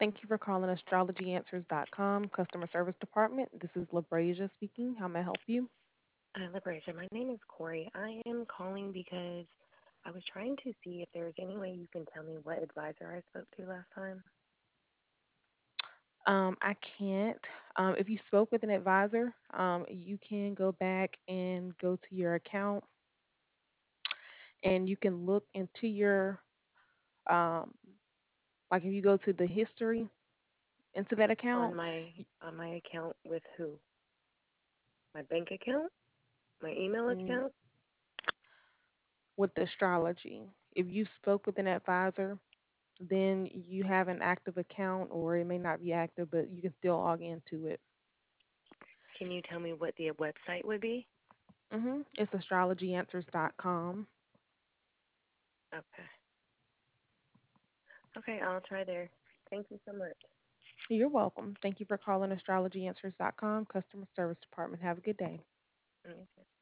Thank you for calling astrologyanswers.com customer service department. This is LaBrasia speaking. How may I help you? Liberation. My name is Corey. I am calling because I was trying to see if there's any way you can tell me what advisor I spoke to last time. I can't. If you spoke with an advisor, you can go back and go to your account and you can look into your, um, like if you go to the history into that On account my account with who? My bank account? My email mm, account? with the astrology. If you spoke with an advisor, then you have an active account, or it may not be active, but you can still log into it. Can you tell me what the website would be? It's astrologyanswers.com. Okay. Okay, I'll try there. Thank you so much. You're welcome. Thank you for calling astrologyanswers.com customer service department. Have a good day. Okay.